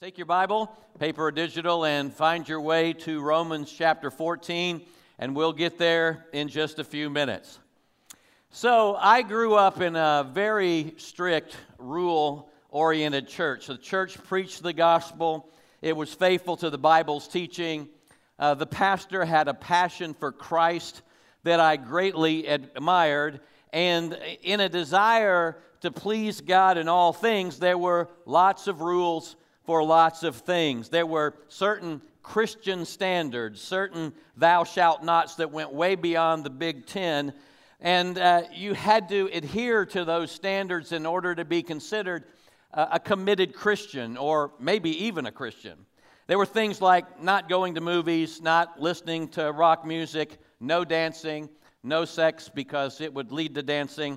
Take your Bible, paper or digital, and find your way to Romans chapter 14, and we'll get there in just a few minutes. So I grew up in a very strict, rule-oriented church. The church preached the gospel. It was faithful to the Bible's teaching. The pastor had a passion for Christ that I greatly admired, and in a desire to please God in all things, there were lots of rules for lots of things. There were certain Christian standards, certain thou shalt nots that went way beyond the Big Ten, and you had to adhere to those standards in order to be considered a committed Christian, or maybe even a Christian. There were things like not going to movies, not listening to rock music, no dancing, no sex because it would lead to dancing.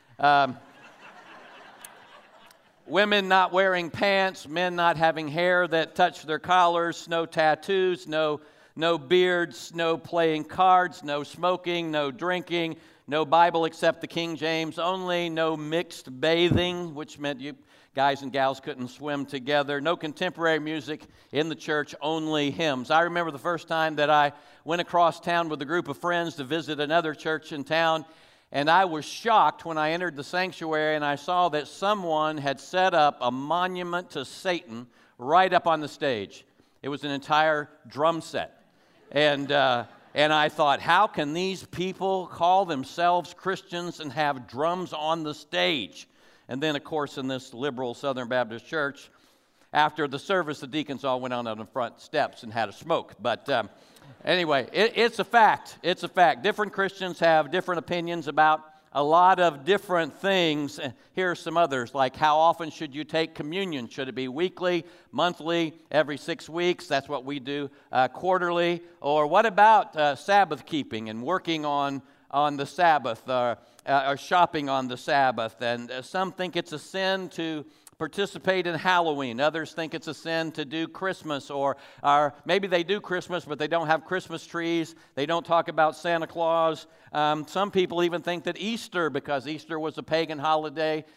Women not wearing pants, men not having hair that touched their collars, no tattoos, no beards, no playing cards, no smoking, no drinking, no Bible except the King James only, no mixed bathing, which meant you guys and gals couldn't swim together, no contemporary music in the church, only hymns. I remember the first time that I went across town with a group of friends to visit another church in town, and I was shocked when I entered the sanctuary and I saw that someone had set up a monument to Satan right up on the stage. It was an entire drum set. And I thought, how can these people call themselves Christians and have drums on the stage? And then, of course, in this liberal Southern Baptist church, after the service, the deacons all went on the front steps and had a smoke. But anyway, it's a fact. It's a fact. Different Christians have different opinions about a lot of different things. Here are some others, like how often should you take communion? Should it be weekly, monthly, every 6 weeks? That's what we do, quarterly. Or what about Sabbath keeping and working on the Sabbath, or shopping on the Sabbath? And some think it's a sin to participate in Halloween. Others think it's a sin to do Christmas, or maybe they do Christmas, but they don't have Christmas trees. They don't talk about Santa Claus. Some people even think that Easter, because Easter was a pagan holiday,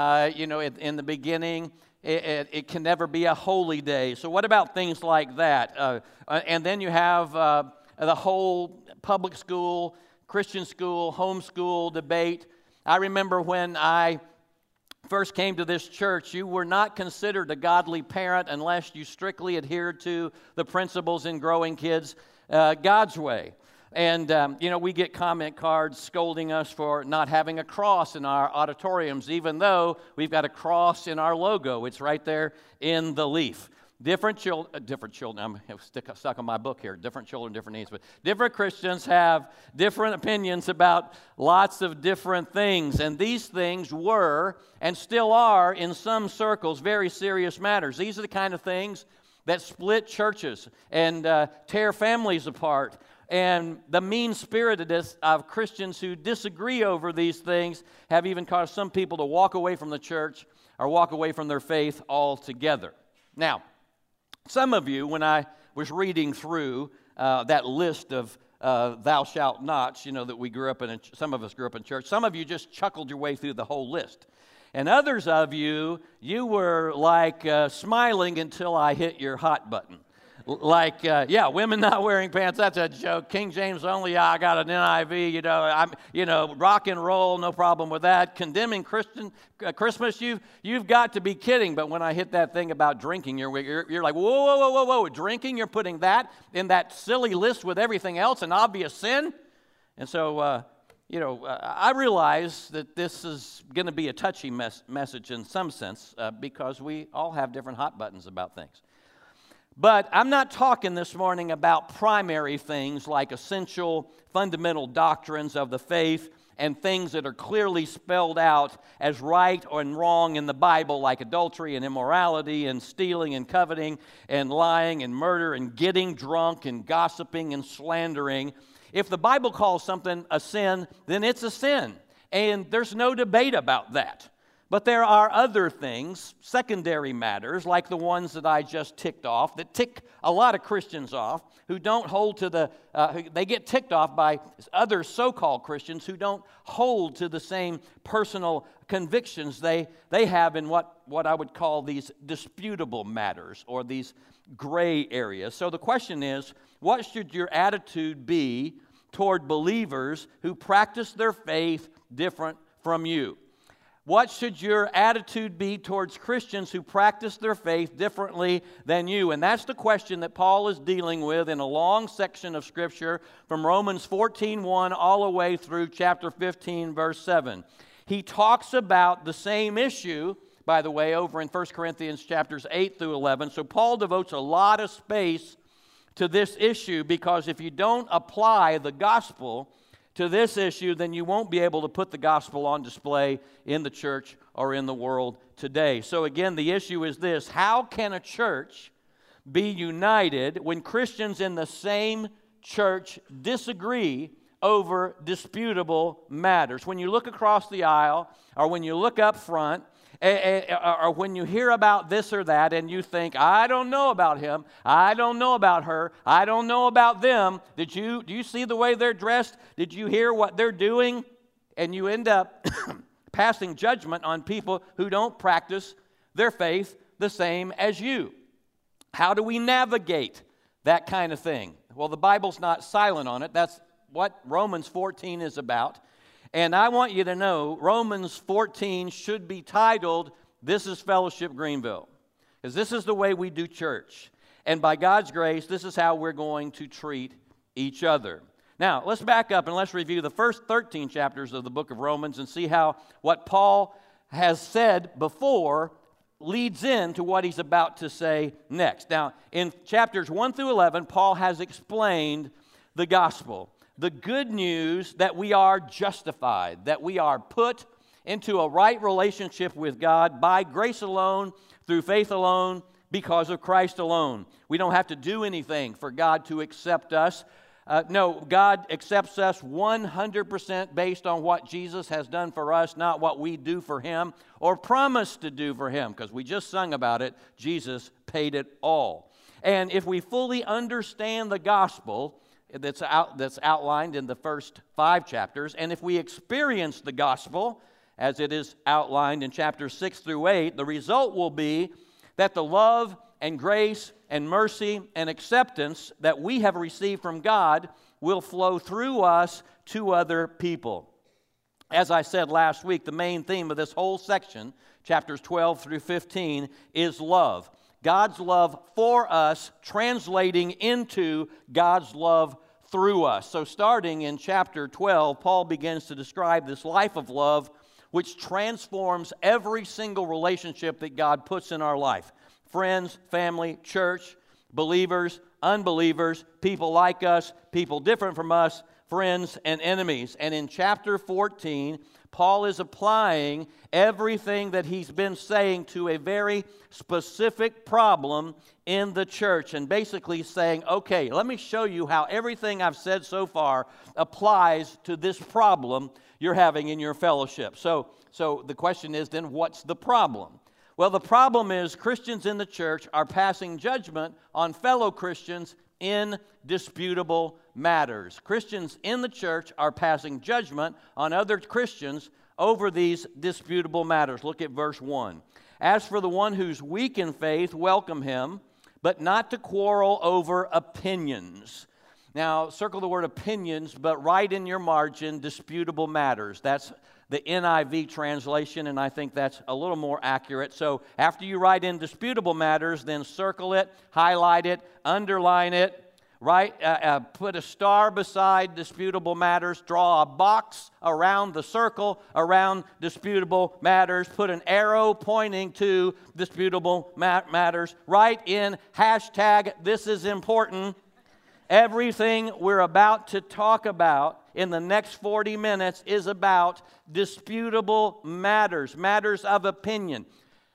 in the beginning, it can never be a holy day. So what about things like that? And then you have the whole public school, Christian school, homeschool debate. I remember when I first came to this church, you were not considered a godly parent unless you strictly adhered to the principles in growing kids God's way. And, we get comment cards scolding us for not having a cross in our auditoriums, even though we've got a cross in our logo. It's right there in the leaf. Different children, I'm stuck on my book here, different children, different needs, but different Christians have different opinions about lots of different things, and these things were, and still are, in some circles, very serious matters. These are the kind of things that split churches and tear families apart, and the mean-spiritedness of Christians who disagree over these things have even caused some people to walk away from the church or walk away from their faith altogether. Now, some of you, when I was reading through that list of thou shalt nots, that we grew up in, some of us grew up in church, some of you just chuckled your way through the whole list. And others of you were like smiling until I hit your hot button. Like, women not wearing pants, that's a joke. King James only, I got an NIV, rock and roll, no problem with that. Condemning Christmas, you've got to be kidding. But when I hit that thing about drinking, you're like, whoa, drinking? You're putting that in that silly list with everything else, an obvious sin? And so, I realize that this is going to be a touchy message in some sense because we all have different hot buttons about things. But I'm not talking this morning about primary things like essential, fundamental doctrines of the faith and things that are clearly spelled out as right and wrong in the Bible, like adultery and immorality and stealing and coveting and lying and murder and getting drunk and gossiping and slandering. If the Bible calls something a sin, then it's a sin, and there's no debate about that. But there are other things, secondary matters, like the ones that I just ticked off, that tick a lot of Christians off, who don't hold to they get ticked off by other so-called Christians who don't hold to the same personal convictions they have in what I would call these disputable matters or these gray areas. So the question is, what should your attitude be toward believers who practice their faith different from you? What should your attitude be towards Christians who practice their faith differently than you? And that's the question that Paul is dealing with in a long section of Scripture from Romans 14:1 all the way through chapter 15, verse 7. He talks about the same issue, by the way, over in 1 Corinthians chapters 8 through 11. So Paul devotes a lot of space to this issue because if you don't apply the gospel to this issue, then you won't be able to put the gospel on display in the church or in the world today. So again, the issue is this: how can a church be united when Christians in the same church disagree over disputable matters? When you look across the aisle, or when you look up front, or when you hear about this or that and you think, I don't know about him, I don't know about her, I don't know about them. Do you see the way they're dressed? Did you hear what they're doing? And you end up passing judgment on people who don't practice their faith the same as you. How do we navigate that kind of thing? Well, the Bible's not silent on it. That's what Romans 14 is about. And I want you to know, Romans 14 should be titled, This is Fellowship Greenville. Because this is the way we do church. And by God's grace, this is how we're going to treat each other. Now, let's back up and let's review the first 13 chapters of the book of Romans and see how what Paul has said before leads into what he's about to say next. Now, in chapters 1 through 11, Paul has explained the gospel. The good news that we are justified, that we are put into a right relationship with God by grace alone, through faith alone, because of Christ alone. We don't have to do anything for God to accept us. No, God accepts us 100% based on what Jesus has done for us, not what we do for Him or promise to do for Him, because we just sung about it. Jesus paid it all. And if we fully understand the gospel that's outlined in the first 5 chapters, and if we experience the gospel as it is outlined in chapters 6 through 8, the result will be that the love and grace and mercy and acceptance that we have received from God will flow through us to other people. As I said last week, the main theme of this whole section, chapters 12 through 15, is love. God's love for us translating into God's love through us. So starting in chapter 12, Paul begins to describe this life of love which transforms every single relationship that God puts in our life. Friends, family, church, believers, unbelievers, people like us, people different from us, friends and enemies. And in chapter 14, Paul is applying everything that he's been saying to a very specific problem in the church, and basically saying, okay, let me show you how everything I've said so far applies to this problem you're having in your fellowship. So the question is then, what's the problem? Well, the problem is Christians in the church are passing judgment on fellow Christians in disputable matters. Christians in the church are passing judgment on other Christians over these disputable matters. Look at verse 1. As for the one who's weak in faith, welcome him, but not to quarrel over opinions. Now, circle the word opinions, but write in your margin disputable matters. That's the NIV translation, and I think that's a little more accurate. So after you write in disputable matters, then circle it, highlight it, underline it, put a star beside disputable matters, draw a box around the circle around disputable matters, put an arrow pointing to disputable matters, write in hashtag this is important. Everything we're about to talk about in the next 40 minutes is about disputable matters, matters of opinion,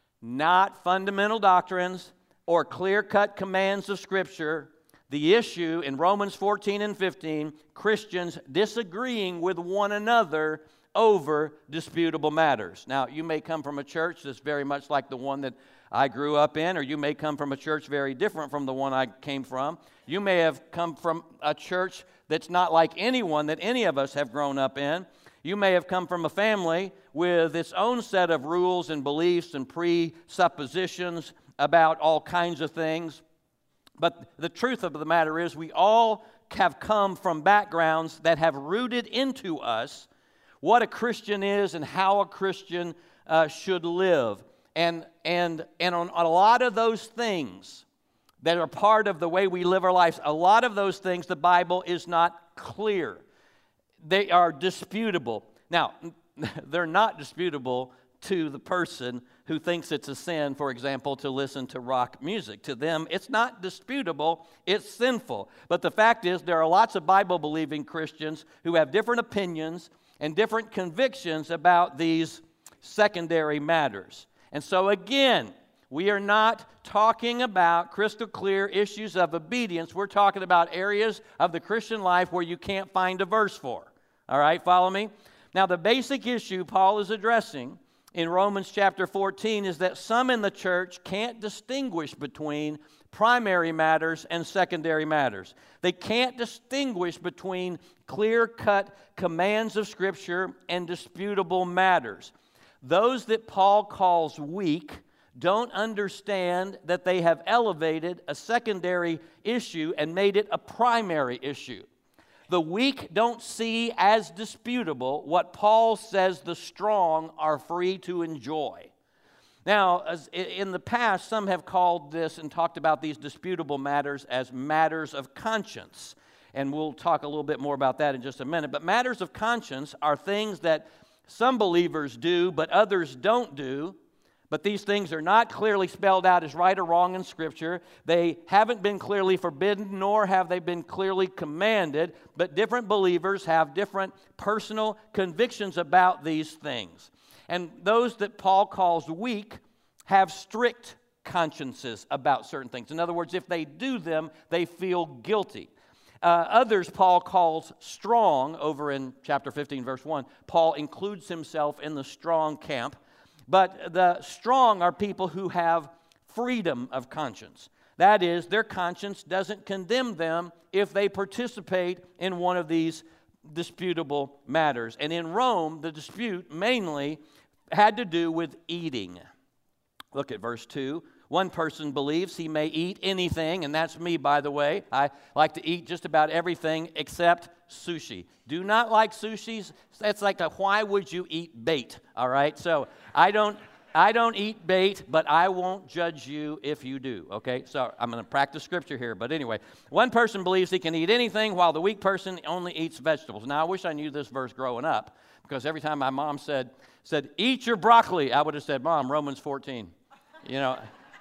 not fundamental doctrines or clear-cut commands of Scripture. The issue in Romans 14 and 15, Christians disagreeing with one another over disputable matters. Now, you may come from a church that's very much like the one that I grew up in, or you may come from a church very different from the one I came from. You may have come from a church that's not like anyone that any of us have grown up in. You may have come from a family with its own set of rules and beliefs and presuppositions about all kinds of things. But the truth of the matter is we all have come from backgrounds that have rooted into us what a Christian is and how a Christian should live. And on a lot of those things that are part of the way we live our lives, a lot of those things the Bible is not clear. They are disputable. Now, they're not disputable to the person who thinks it's a sin, for example, to listen to rock music. To them, it's not disputable, it's sinful. But the fact is, there are lots of Bible-believing Christians who have different opinions and different convictions about these secondary matters. And so again, we are not talking about crystal clear issues of obedience. We're talking about areas of the Christian life where you can't find a verse for. All right, follow me? Now, the basic issue Paul is addressing in Romans chapter 14 is that some in the church can't distinguish between primary matters and secondary matters. They can't distinguish between clear-cut commands of Scripture and disputable matters. Those that Paul calls weak don't understand that they have elevated a secondary issue and made it a primary issue. The weak don't see as disputable what Paul says the strong are free to enjoy. Now, in the past, some have called this and talked about these disputable matters as matters of conscience. And we'll talk a little bit more about that in just a minute. But matters of conscience are things that some believers do, but others don't do. But these things are not clearly spelled out as right or wrong in Scripture. They haven't been clearly forbidden, nor have they been clearly commanded. But different believers have different personal convictions about these things. And those that Paul calls weak have strict consciences about certain things. In other words, if they do them, they feel guilty. Others Paul calls strong. Over in chapter 15, verse 1, Paul includes himself in the strong camp. But the strong are people who have freedom of conscience. That is, their conscience doesn't condemn them if they participate in one of these disputable matters. And in Rome, the dispute mainly had to do with eating. Look at verse 2. One person believes he may eat anything, and that's me, by the way. I like to eat just about everything except sushi. Do not like sushi. That's like why would you eat bait, all right? So I don't eat bait, but I won't judge you if you do, okay? So I'm going to practice Scripture here, but anyway. One person believes he can eat anything, while the weak person only eats vegetables. Now, I wish I knew this verse growing up, because every time my mom said, eat your broccoli, I would have said, Mom, Romans 14, you know.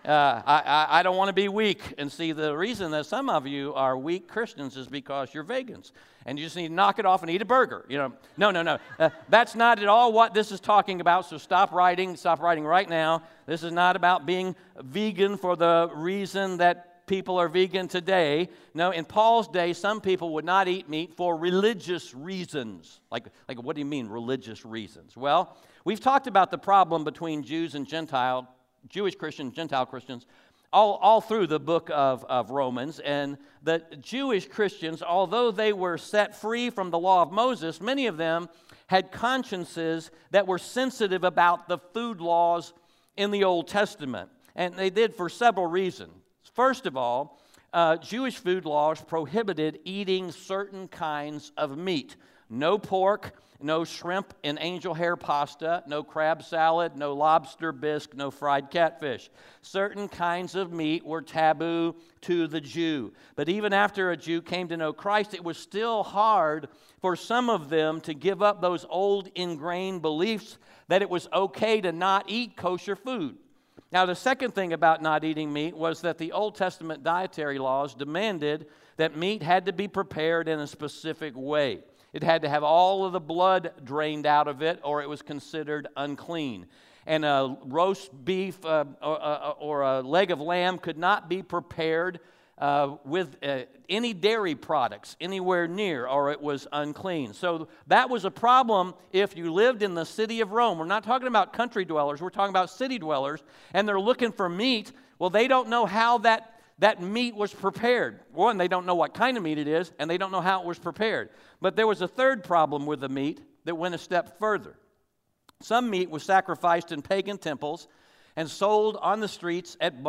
I don't want to be weak. And see, the reason that some of you are weak Christians is because you're vegans. And you just need to knock it off and eat a burger. You know, no. That's not at all what this is talking about, so stop writing right now. This is not about being vegan for the reason that people are vegan today. No, in Paul's day, some people would not eat meat for religious reasons. Like what do you mean, religious reasons? Well, we've talked about the problem between Jews and Jewish Christians, Gentile Christians, all through the book of Romans. And the Jewish Christians, although they were set free from the law of Moses, many of them had consciences that were sensitive about the food laws in the Old Testament. And they did for several reasons. First of all, Jewish food laws prohibited eating certain kinds of meat. No pork, no shrimp in angel hair pasta, no crab salad, no lobster bisque, no fried catfish. Certain kinds of meat were taboo to the Jew. But even after a Jew came to know Christ, it was still hard for some of them to give up those old ingrained beliefs that it was okay to not eat kosher food. Now, the second thing about not eating meat was that the Old Testament dietary laws demanded that meat had to be prepared in a specific way. It had to have all of the blood drained out of it, or it was considered unclean. And a roast beef or a leg of lamb could not be prepared with any dairy products anywhere near, or it was unclean. So that was a problem if you lived in the city of Rome. We're not talking about country dwellers, we're talking about city dwellers, and they're looking for meat. Well, they don't know how that meat was prepared. One, they don't know what kind of meat it is, and they don't know how it was prepared. But there was a third problem with the meat that went a step further. Some meat was sacrificed in pagan temples and sold on the streets at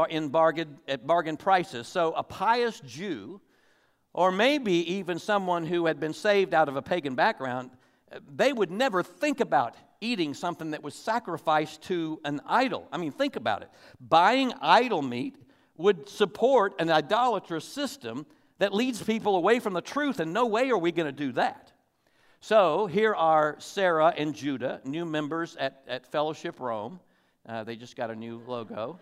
bargain prices. So a pious Jew, or maybe even someone who had been saved out of a pagan background, they would never think about eating something that was sacrificed to an idol. I mean, think about it. Buying idol meat would support an idolatrous system that leads people away from the truth, and no way are we going to do that. So here are Sarah and Judah, new members at Fellowship Rome. They just got a new logo.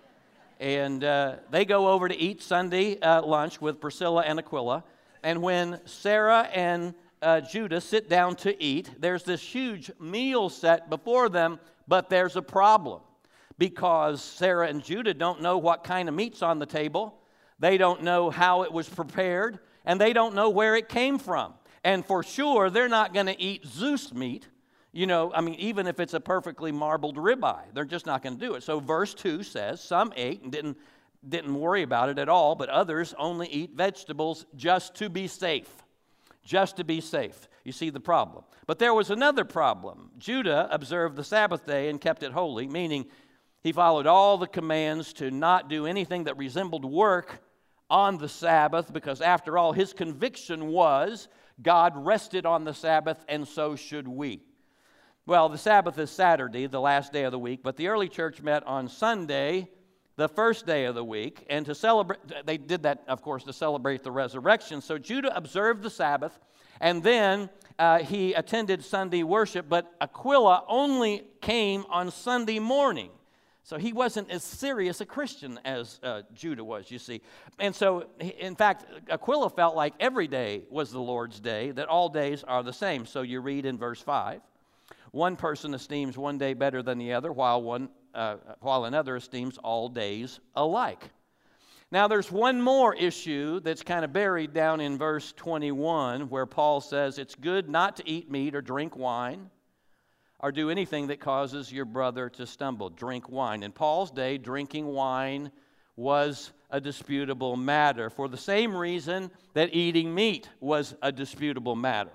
And they go over to eat Sunday lunch with Priscilla and Aquila. And when Sarah and Judah sit down to eat, there's this huge meal set before them, but there's a problem. Because Sarah and Judah don't know what kind of meat's on the table. They don't know how it was prepared. And they don't know where it came from. And for sure, they're not going to eat Zeus meat. You know, I mean, even if it's a perfectly marbled ribeye, they're just not going to do it. So verse 2 says, some ate and didn't worry about it at all, but others only eat vegetables just to be safe. Just to be safe. You see the problem. But there was another problem. Judah observed the Sabbath day and kept it holy, meaning he followed all the commands to not do anything that resembled work on the Sabbath, because after all, his conviction was God rested on the Sabbath, and so should we. Well, the Sabbath is Saturday, the last day of the week, but the early church met on Sunday, the first day of the week, and to celebrate, they did that, of course, to celebrate the resurrection. So Judah observed the Sabbath, and then he attended Sunday worship, but Aquila only came on Sunday morning. So he wasn't as serious a Christian as Judah was, you see. And so, in fact, Aquila felt like every day was the Lord's day, that all days are the same. So you read in verse 5, one person esteems one day better than the other, while another esteems all days alike. Now, there's one more issue that's kind of buried down in verse 21, where Paul says, it's good not to eat meat or drink wine, or do anything that causes your brother to stumble. Drink wine. In Paul's day, drinking wine was a disputable matter, for the same reason that eating meat was a disputable matter.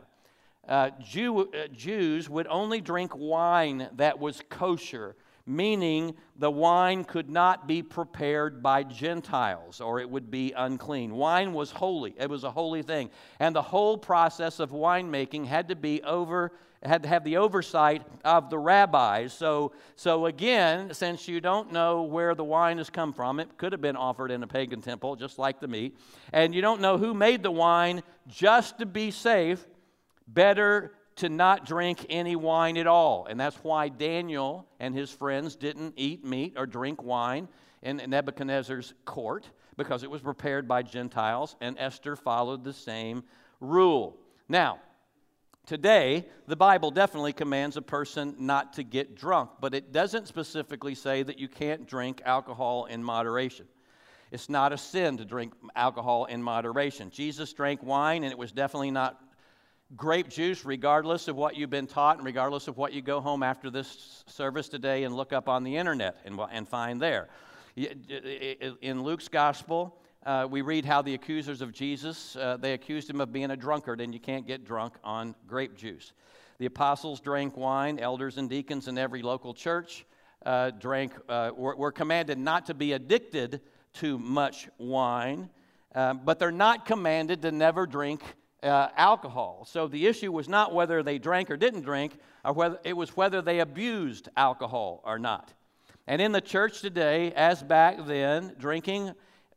Jews would only drink wine that was kosher, meaning the wine could not be prepared by Gentiles, or it would be unclean. Wine was holy. It was a holy thing. And the whole process of winemaking had to have the oversight of the rabbis. So again, since you don't know where the wine has come from, it could have been offered in a pagan temple, just like the meat, and you don't know who made the wine, just to be safe, better to not drink any wine at all. And that's why Daniel and his friends didn't eat meat or drink wine in Nebuchadnezzar's court, because it was prepared by Gentiles, and Esther followed the same rule. Now, today, the Bible definitely commands a person not to get drunk, but it doesn't specifically say that you can't drink alcohol in moderation. It's not a sin to drink alcohol in moderation. Jesus drank wine, and it was definitely not grape juice, regardless of what you've been taught and regardless of what you go home after this service today and look up on the internet and find there. In Luke's gospel, we read how the accusers of Jesus, they accused him of being a drunkard, and you can't get drunk on grape juice. The apostles drank wine. Elders and deacons in every local church were commanded not to be addicted to much wine, but they're not commanded to never drink alcohol. So the issue was not whether they drank or didn't drink, or whether they abused alcohol or not. And in the church today, as back then, drinking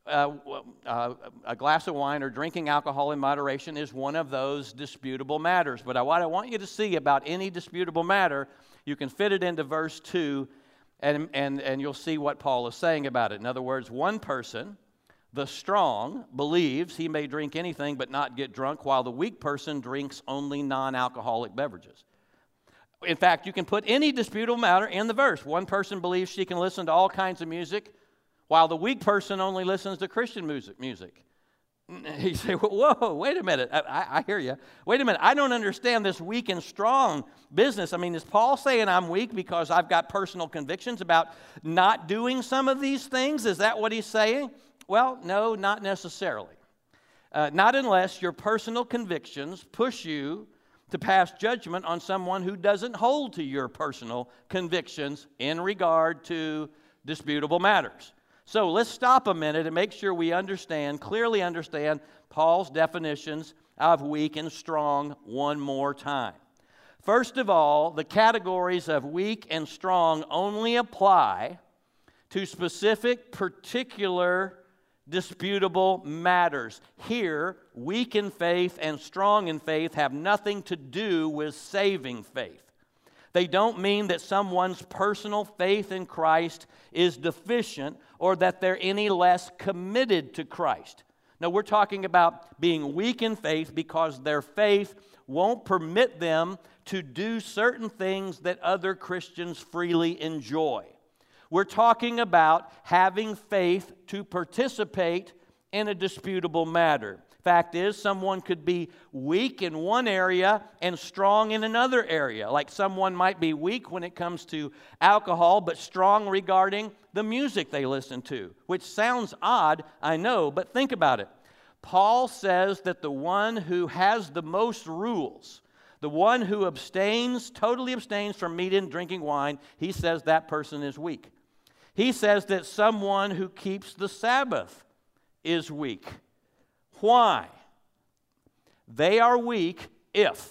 a glass of wine or drinking alcohol in moderation is one of those disputable matters. But what I want you to see about any disputable matter, you can fit it into verse 2, and you'll see what Paul is saying about it. In other words, one person, the strong, believes he may drink anything but not get drunk, while the weak person drinks only non-alcoholic beverages. In fact, you can put any disputable matter in the verse. One person believes she can listen to all kinds of music, while the weak person only listens to Christian music. You say, whoa, wait a minute. I hear you. Wait a minute. I don't understand this weak and strong business. I mean, is Paul saying I'm weak because I've got personal convictions about not doing some of these things? Is that what he's saying? Well, no, not necessarily. Not unless your personal convictions push you to pass judgment on someone who doesn't hold to your personal convictions in regard to disputable matters. So let's stop a minute and make sure we clearly understand Paul's definitions of weak and strong one more time. First of all, the categories of weak and strong only apply to specific, particular, disputable matters. Here, weak in faith and strong in faith have nothing to do with saving faith. They don't mean that someone's personal faith in Christ is deficient or that they're any less committed to Christ. No, we're talking about being weak in faith because their faith won't permit them to do certain things that other Christians freely enjoy. We're talking about having faith to participate in a disputable matter. Fact is, someone could be weak in one area and strong in another area. Like someone might be weak when it comes to alcohol, but strong regarding the music they listen to, which sounds odd, I know, but think about it. Paul says that the one who has the most rules, the one who totally abstains from meat and drinking wine, he says that person is weak. He says that someone who keeps the Sabbath is weak. Why? They are weak if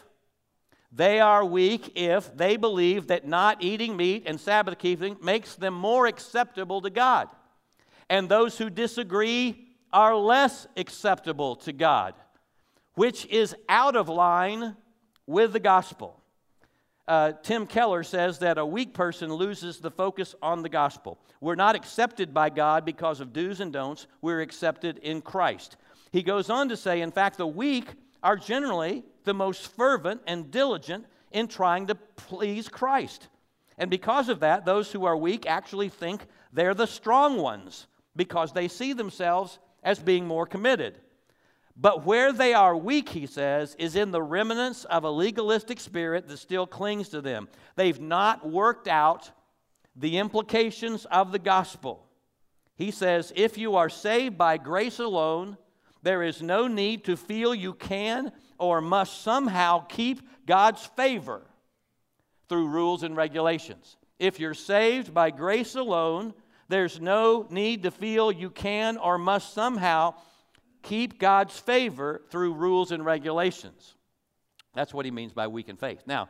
they believe that not eating meat and Sabbath keeping makes them more acceptable to God. And those who disagree are less acceptable to God, which is out of line with the gospel. Tim Keller says that a weak person loses the focus on the gospel. We're not accepted by God because of do's and don'ts. We're accepted in Christ. He goes on to say, in fact, the weak are generally the most fervent and diligent in trying to please Christ. And because of that, those who are weak actually think they're the strong ones because they see themselves as being more committed. But where they are weak, he says, is in the remnants of a legalistic spirit that still clings to them. They've not worked out the implications of the gospel. He says, if you are saved by grace alone, there is no need to feel you can or must somehow keep God's favor through rules and regulations. If you're saved by grace alone, there's no need to feel you can or must somehow keep God's favor through rules and regulations. That's what he means by weak in faith. Now,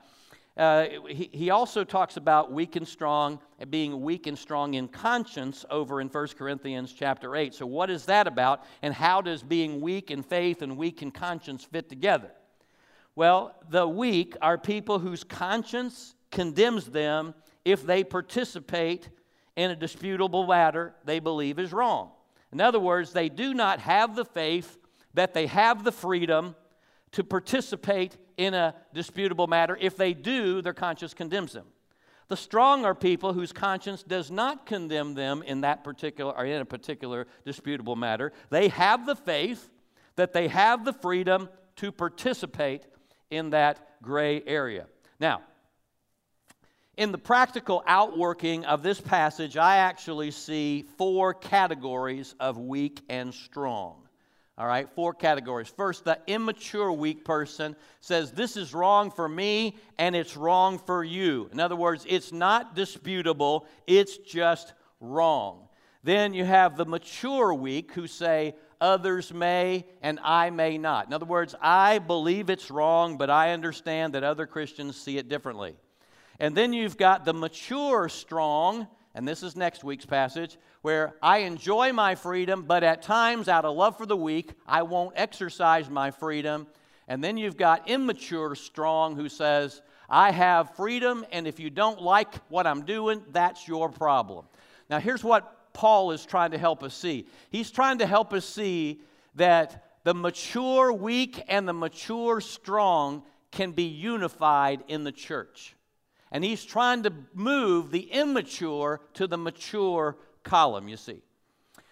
he also talks about weak and strong, being weak and strong in conscience over in 1 Corinthians chapter 8. So what is that about, and how does being weak in faith and weak in conscience fit together? Well, the weak are people whose conscience condemns them if they participate in a disputable matter they believe is wrong. In other words, they do not have the faith that they have the freedom to participate in a disputable matter. If they do, their conscience condemns them. The strong are people whose conscience does not condemn them in a particular disputable matter. They have the faith that they have the freedom to participate in that gray area. Now, in the practical outworking of this passage, I actually see 4 categories of weak and strong. All right, 4 categories. First, the immature weak person says, this is wrong for me and it's wrong for you. In other words, it's not disputable, it's just wrong. Then you have the mature weak who say, others may and I may not. In other words, I believe it's wrong, but I understand that other Christians see it differently. And then you've got the mature strong, and this is next week's passage, where I enjoy my freedom, but at times, out of love for the weak, I won't exercise my freedom. And then you've got immature strong who says, I have freedom, and if you don't like what I'm doing, that's your problem. Now, here's what Paul is trying to help us see. He's trying to help us see that the mature weak and the mature strong can be unified in the church. And he's trying to move the immature to the mature column, you see.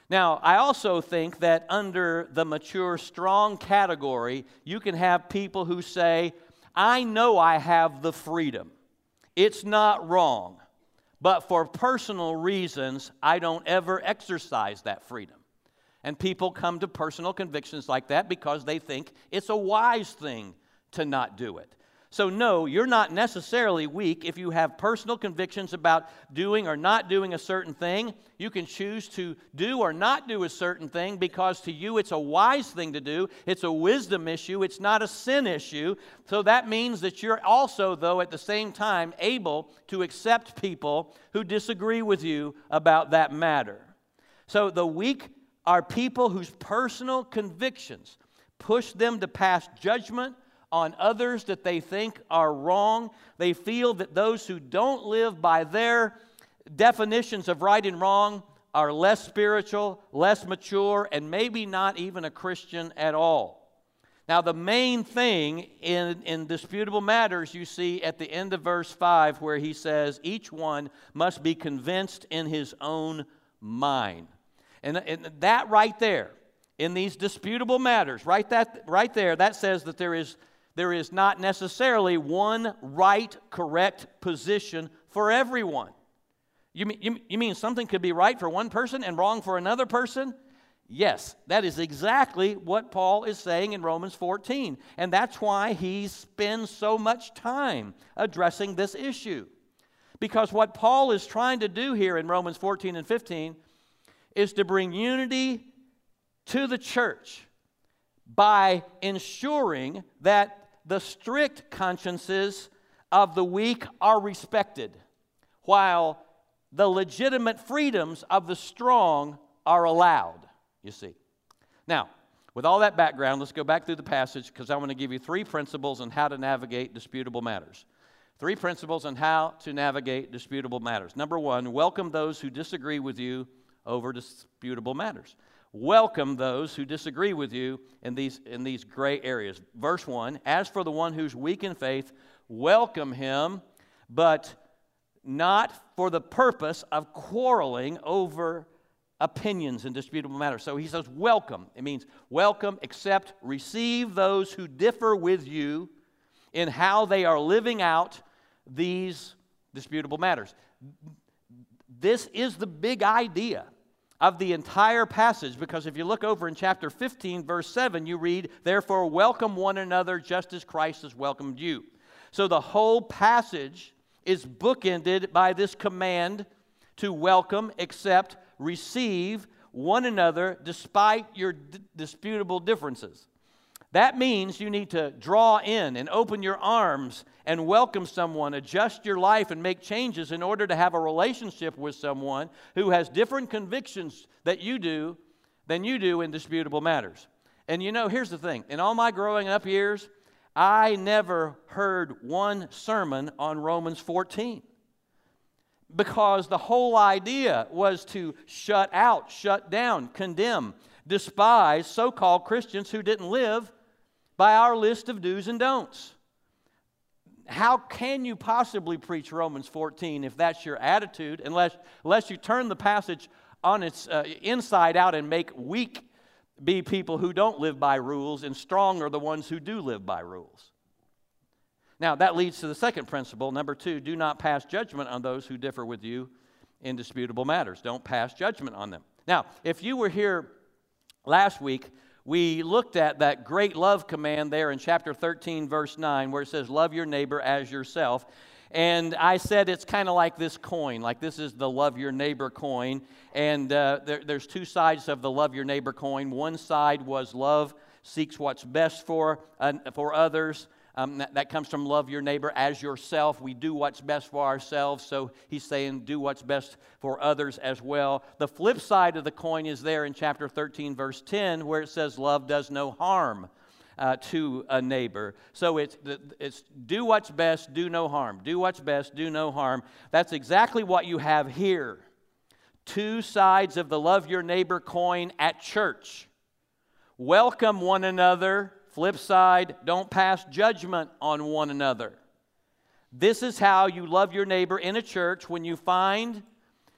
Now, I also think that under the mature, strong category, you can have people who say, I know I have the freedom. It's not wrong. But for personal reasons, I don't ever exercise that freedom. And people come to personal convictions like that because they think it's a wise thing to not do it. So no, you're not necessarily weak if you have personal convictions about doing or not doing a certain thing. You can choose to do or not do a certain thing because to you it's a wise thing to do. It's a wisdom issue. It's not a sin issue. So that means that you're also, though, at the same time able to accept people who disagree with you about that matter. So the weak are people whose personal convictions push them to pass judgment on others that they think are wrong. They feel that those who don't live by their definitions of right and wrong are less spiritual, less mature, and maybe not even a Christian at all. Now, the main thing in disputable matters you see at the end of verse 5 where he says, each one must be convinced in his own mind. And that right there, in these disputable matters, right there, that says that there is not necessarily one right, correct position for everyone. You mean something could be right for one person and wrong for another person? Yes, that is exactly what Paul is saying in Romans 14. And that's why he spends so much time addressing this issue. Because what Paul is trying to do here in Romans 14 and 15 is to bring unity to the church by ensuring that the strict consciences of the weak are respected, while the legitimate freedoms of the strong are allowed, you see. Now, with all that background, let's go back through the passage because I want to give you 3 principles on how to navigate disputable matters. 3 principles on how to navigate disputable matters. Number 1, welcome those who disagree with you over disputable matters. Welcome those who disagree with you in these gray areas. Verse 1, as for the one who's weak in faith, welcome him, but not for the purpose of quarreling over opinions in disputable matters. So he says welcome. It means welcome, accept, receive those who differ with you in how they are living out these disputable matters. This is the big idea of the entire passage, because if you look over in chapter 15, verse 7, you read, therefore welcome one another just as Christ has welcomed you. So the whole passage is bookended by this command to welcome, accept, receive one another despite your disputable differences. That means you need to draw in and open your arms and welcome someone, adjust your life and make changes in order to have a relationship with someone who has different convictions than you do in disputable matters. And you know, here's the thing. In all my growing up years, I never heard one sermon on Romans 14. Because the whole idea was to shut out, shut down, condemn, despise so-called Christians who didn't live by our list of do's and don'ts. How can you possibly preach Romans 14 if that's your attitude, unless you turn the passage on its inside out and make weak be people who don't live by rules and strong are the ones who do live by rules? Now, that leads to the second principle. Number 2, do not pass judgment on those who differ with you in disputable matters. Don't pass judgment on them. Now, if you were here last week, we looked at that great love command there in chapter 13, verse 9, where it says, love your neighbor as yourself. And I said it's kind of like this coin, like this is the love your neighbor coin. And there's 2 sides of the love your neighbor coin. One side was love seeks what's best for others. That comes from love your neighbor as yourself. We do what's best for ourselves, so he's saying do what's best for others as well. The flip side of the coin is there in chapter 13, verse 10, where it says love does no harm to a neighbor. So it's do what's best, do no harm. Do what's best, do no harm. That's exactly what you have here. 2 sides of the love your neighbor coin at church. Welcome one another. Flip side, don't pass judgment on one another. This is how you love your neighbor in a church when you find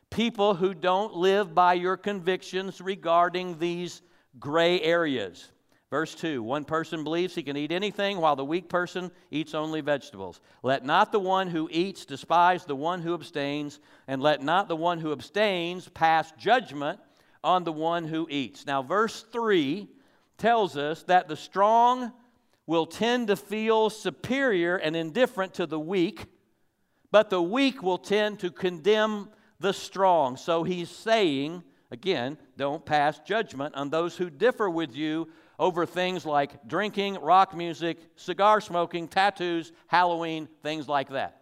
People who don't live by your convictions regarding these gray areas. Verse 2, one person believes he can eat anything, while the weak person eats only vegetables. Let not the one who eats despise the one who abstains, and let not the one who abstains pass judgment on the one who eats. Now, verse 3 tells us that the strong will tend to feel superior and indifferent to the weak, but the weak will tend to condemn the strong. So he's saying, again, don't pass judgment on those who differ with you over things like drinking, rock music, cigar smoking, tattoos, Halloween, things like that.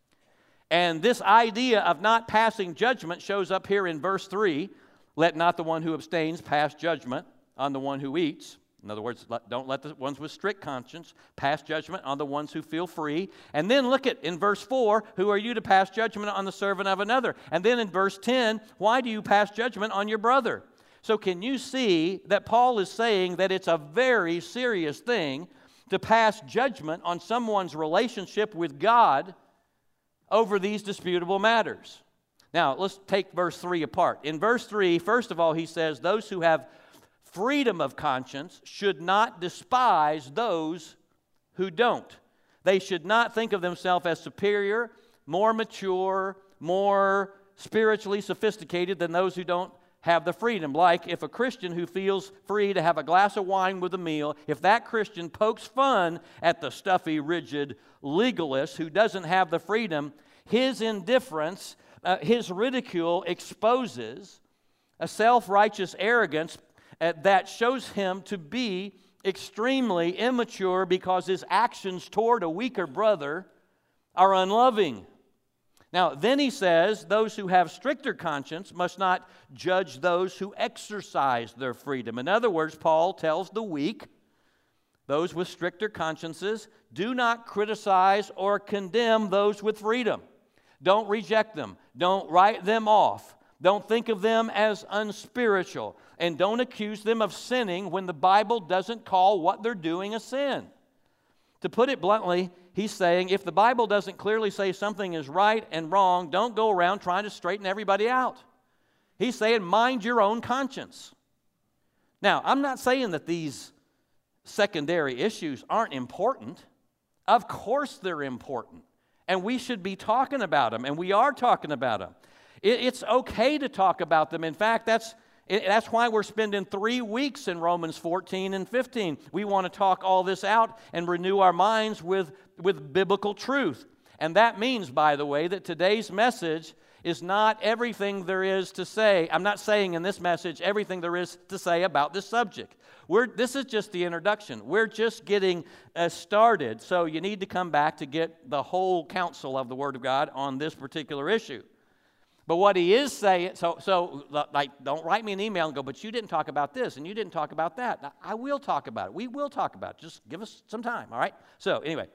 And this idea of not passing judgment shows up here in verse 3. Let not the one who abstains pass judgment on the one who eats. In other words, don't let the ones with strict conscience pass judgment on the ones who feel free. And then look at in verse 4, who are you to pass judgment on the servant of another? And then in verse 10, why do you pass judgment on your brother? So can you see that Paul is saying that it's a very serious thing to pass judgment on someone's relationship with God over these disputable matters? Now, let's take verse 3 apart. In verse 3, first of all, he says, those who have freedom of conscience should not despise those who don't. They should not think of themselves as superior, more mature, more spiritually sophisticated than those who don't have the freedom. Like if a Christian who feels free to have a glass of wine with a meal, if that Christian pokes fun at the stuffy, rigid legalist who doesn't have the freedom, his indifference, his ridicule exposes a self-righteous arrogance that shows him to be extremely immature because his actions toward a weaker brother are unloving. Now, then he says, those who have stricter conscience must not judge those who exercise their freedom. In other words, Paul tells the weak, those with stricter consciences, do not criticize or condemn those with freedom. Don't reject them. Don't write them off. Don't think of them as unspiritual. And don't accuse them of sinning when the Bible doesn't call what they're doing a sin. To put it bluntly, he's saying if the Bible doesn't clearly say something is right and wrong, don't go around trying to straighten everybody out. He's saying mind your own conscience. Now, I'm not saying that these secondary issues aren't important. Of course they're important. And we should be talking about them, and we are talking about them. It's okay to talk about them. In fact, that's why we're spending 3 weeks in Romans 14 and 15. We want to talk all this out and renew our minds with biblical truth. And that means, by the way, that today's message is not everything there is to say. I'm not saying in this message everything there is to say about this subject. This is just the introduction. We're just getting started. So you need to come back to get the whole counsel of the Word of God on this particular issue. But what he is saying, like, don't write me an email and go, but you didn't talk about this and you didn't talk about that. Now, I will talk about it. We will talk about it. Just give us some time, all right? So, anyway.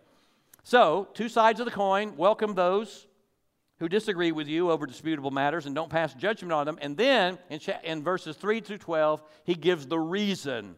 So, two sides of the coin. Welcome those who disagree with you over disputable matters and don't pass judgment on them. And then, in verses 3 through 12, he gives the reason.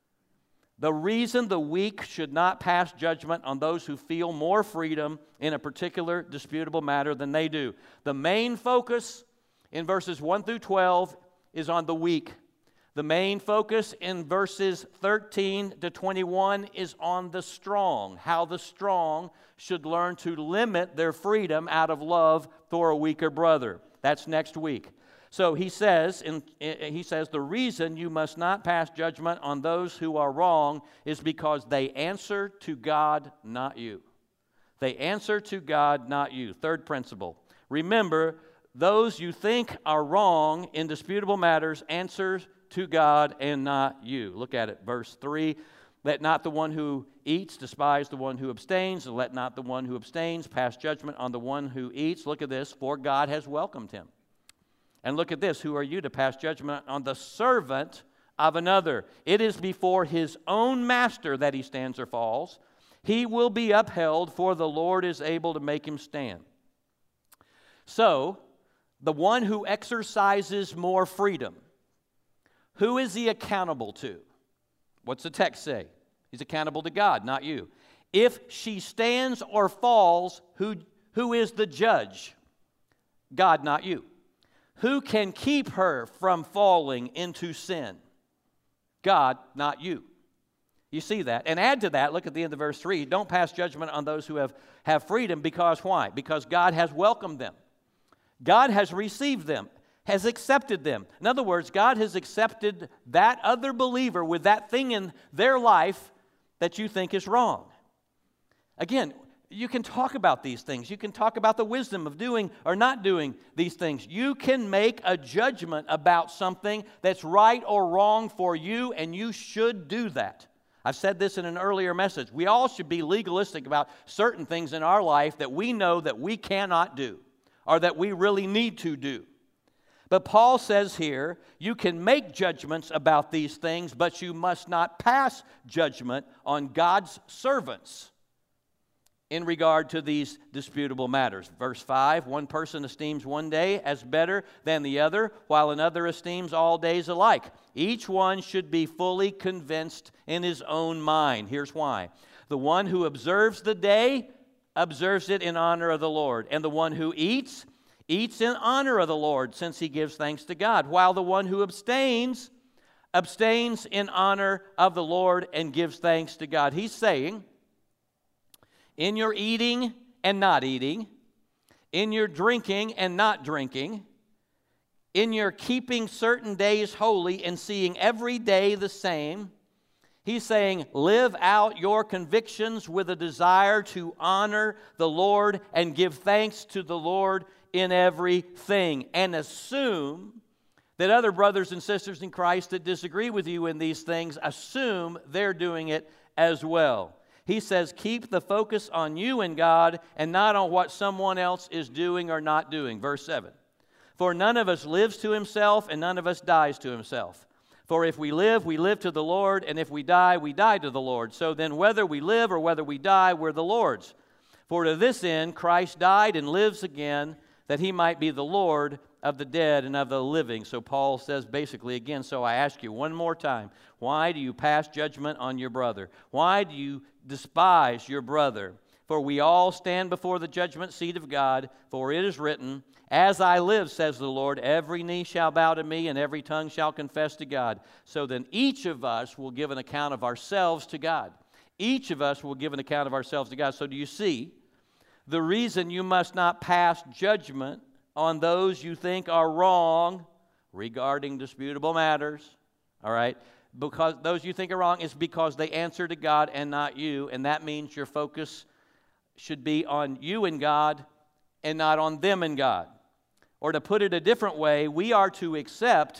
The reason the weak should not pass judgment on those who feel more freedom in a particular disputable matter than they do. The main focus in verses 1 through 12 is on the weak. The main focus in verses 13 to 21 is on the strong, how the strong should learn to limit their freedom out of love for a weaker brother. That's next week. So he says, the reason you must not pass judgment on those who are wrong is because they answer to God, not you. They answer to God, not you. Third principle. Remember, those you think are wrong in disputable matters answer to God and not you. Look at it, verse 3. Let not the one who eats despise the one who abstains, and let not the one who abstains pass judgment on the one who eats. Look at this, for God has welcomed him. And look at this, who are you to pass judgment on the servant of another? It is before his own master that he stands or falls. He will be upheld, for the Lord is able to make him stand. So, the one who exercises more freedom, who is he accountable to? What's the text say? He's accountable to God, not you. If she stands or falls, who is the judge? God, not you. Who can keep her from falling into sin? God, not you. You see that. And add to that, look at the end of verse 3, don't pass judgment on those who have freedom, because why? Because God has welcomed them. God has received them, has accepted them. In other words, God has accepted that other believer with that thing in their life that you think is wrong. Again, you can talk about these things. You can talk about the wisdom of doing or not doing these things. You can make a judgment about something that's right or wrong for you, and you should do that. I've said this in an earlier message. We all should be legalistic about certain things in our life that we know that we cannot do or that we really need to do. But Paul says here, you can make judgments about these things, but you must not pass judgment on God's servants in regard to these disputable matters. Verse 5, one person esteems one day as better than the other, while another esteems all days alike. Each one should be fully convinced in his own mind. Here's why. The one who observes the day observes it in honor of the Lord, and the one who eats in honor of the Lord, since he gives thanks to God, while the one who abstains in honor of the Lord and gives thanks to God. He's saying, in your eating and not eating, in your drinking and not drinking, in your keeping certain days holy and seeing every day the same, he's saying, live out your convictions with a desire to honor the Lord and give thanks to the Lord in everything, and assume that other brothers and sisters in Christ that disagree with you in these things, assume they're doing it as well. He says, keep the focus on you and God and not on what someone else is doing or not doing. Verse 7, for none of us lives to himself and none of us dies to himself. For if we live to the Lord, and if we die to the Lord. So then whether we live or whether we die, we're the Lord's. For to this end Christ died and lives again, that he might be the Lord of the dead and of the living. So Paul says basically again, so I ask you one more time, why do you pass judgment on your brother? Why do you despise your brother? For we all stand before the judgment seat of God, for it is written, as I live, says the Lord, every knee shall bow to me and every tongue shall confess to God. So then each of us will give an account of ourselves to God. Each of us will give an account of ourselves to God. So do you see the reason you must not pass judgment on those you think are wrong regarding disputable matters, all right? Because those you think are wrong is because they answer to God and not you, and that means your focus should be on you and God and not on them and God. Or to put it a different way, we are to accept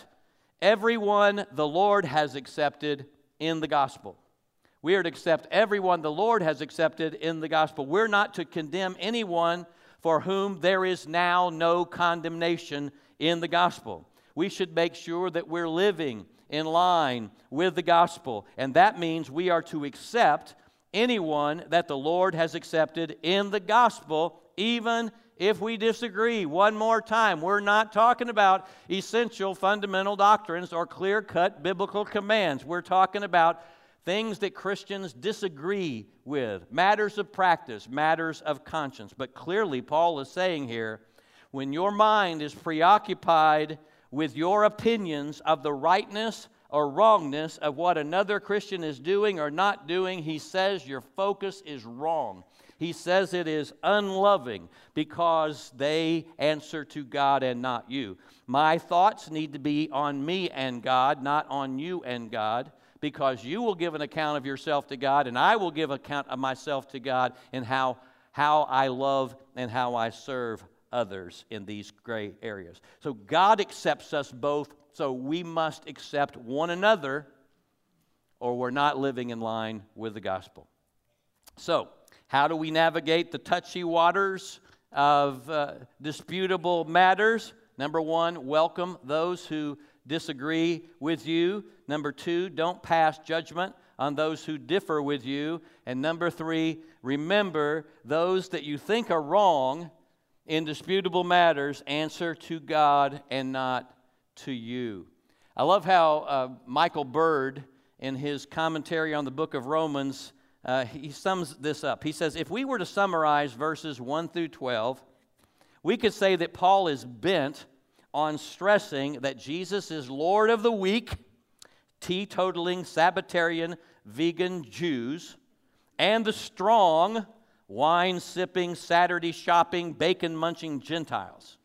everyone the Lord has accepted in the gospel. We are to accept everyone the Lord has accepted in the gospel. We're not to condemn anyone for whom there is now no condemnation in the gospel. We should make sure that we're living in line with the gospel, and that means we are to accept anyone that the Lord has accepted in the gospel, even if we disagree. One more time, we're not talking about essential fundamental doctrines or clear-cut biblical commands. We're talking about things that Christians disagree with, matters of practice, matters of conscience. But clearly, Paul is saying here, when your mind is preoccupied with your opinions of the rightness or wrongness of what another Christian is doing or not doing, he says your focus is wrong. He says it is unloving because they answer to God and not you. My thoughts need to be on me and God, not on you and God, because you will give an account of yourself to God, and I will give account of myself to God in how I love and how I serve others in these gray areas. So God accepts us both, so we must accept one another, or we're not living in line with the gospel. So, how do we navigate the touchy waters of disputable matters? Number one, welcome those who disagree with you. Number two, don't pass judgment on those who differ with you. And number three, remember those that you think are wrong in disputable matters, answer to God and not to you. I love how Michael Bird, in his commentary on the book of Romans, he sums this up. He says, if we were to summarize verses 1 through 12, we could say that Paul is bent on stressing that Jesus is Lord of the weak, teetotaling, Sabbatarian, vegan Jews, and the strong, wine-sipping, Saturday shopping, bacon-munching Gentiles.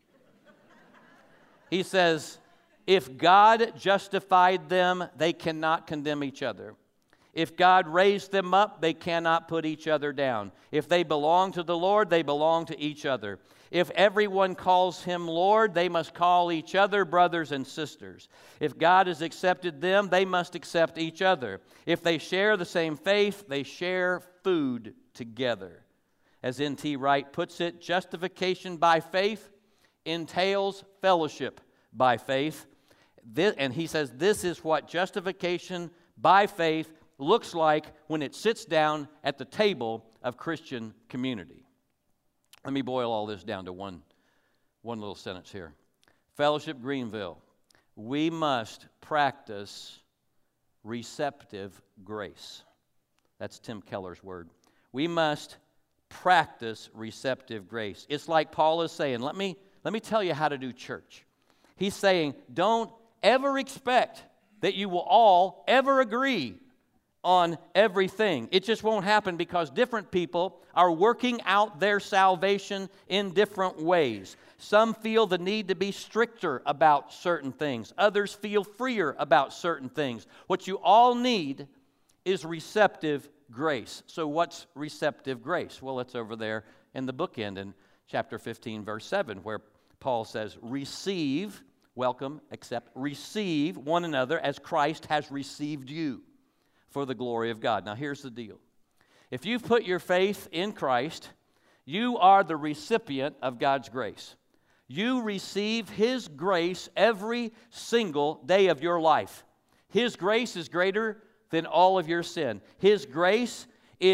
He says, if God justified them, they cannot condemn each other. If God raised them up, they cannot put each other down. If they belong to the Lord, they belong to each other. If everyone calls him Lord, they must call each other brothers and sisters. If God has accepted them, they must accept each other. If they share the same faith, they share food together. As N.T. Wright puts it, justification by faith entails fellowship by faith. And he says this is what justification by faith looks like when it sits down at the table of Christian community. Let me boil all this down to one little sentence here. Fellowship Greenville, we must practice receptive grace. That's Tim Keller's word. We must practice receptive grace. It's like Paul is saying, let me tell you how to do church. He's saying, don't ever expect that you will all ever agree on everything. It just won't happen because different people are working out their salvation in different ways. Some feel the need to be stricter about certain things. Others feel freer about certain things. What you all need is receptive grace. So what's receptive grace? Well, it's over there in the bookend in chapter 15, verse 7, where Paul says, receive, welcome, accept, receive one another as Christ has received you for the glory of God. Now, here's the deal. If you've put your faith in Christ, you are the recipient of God's grace. You receive His grace every single day of your life. His grace is greater than all of your sin. His grace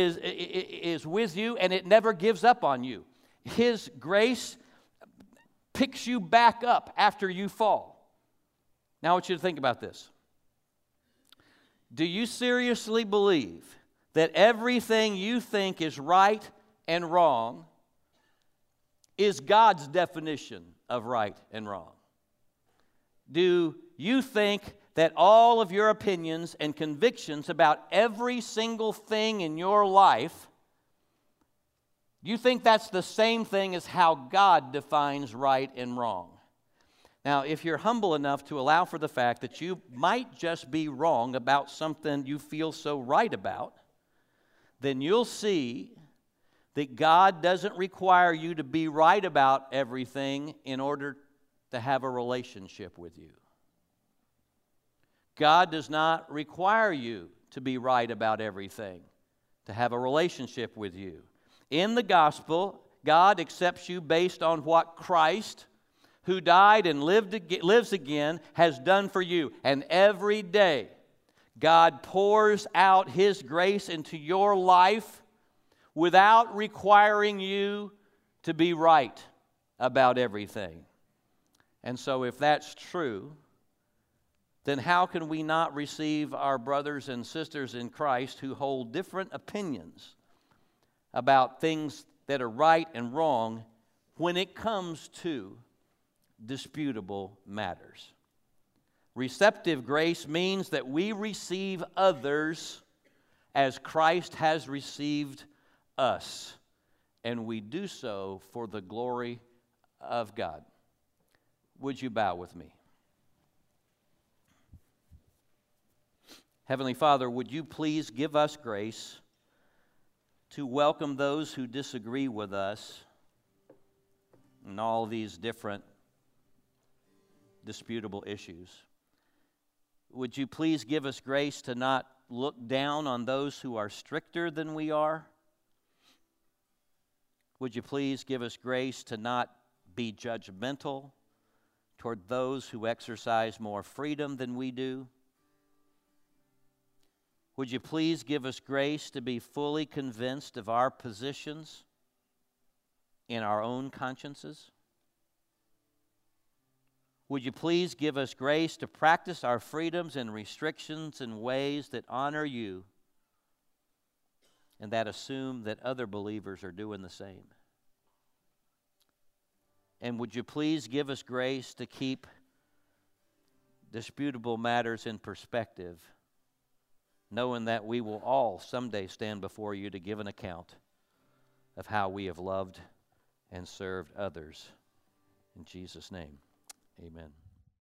is with you, and it never gives up on you. His grace picks you back up after you fall. Now, I want you to think about this. Do you seriously believe that everything you think is right and wrong is God's definition of right and wrong? Do you think that all of your opinions and convictions about every single thing in your life, you think that's the same thing as how God defines right and wrong? Now, if you're humble enough to allow for the fact that you might just be wrong about something you feel so right about, then you'll see that God doesn't require you to be right about everything in order to have a relationship with you. God does not require you to be right about everything to have a relationship with you. In the gospel, God accepts you based on what Christ, who died and lives again, has done for you. And every day, God pours out His grace into your life without requiring you to be right about everything. And so if that's true, then how can we not receive our brothers and sisters in Christ who hold different opinions about things that are right and wrong when it comes to disputable matters? Receptive grace means that we receive others as Christ has received us, and we do so for the glory of God. Would you bow with me? Heavenly Father, would you please give us grace to welcome those who disagree with us in all these different disputable issues. Would you please give us grace to not look down on those who are stricter than we are? Would you please give us grace to not be judgmental toward those who exercise more freedom than we do? Would you please give us grace to be fully convinced of our positions in our own consciences? Would you please give us grace to practice our freedoms and restrictions in ways that honor you and that assume that other believers are doing the same? And would you please give us grace to keep disputable matters in perspective, knowing that we will all someday stand before you to give an account of how we have loved and served others. In Jesus' name, amen.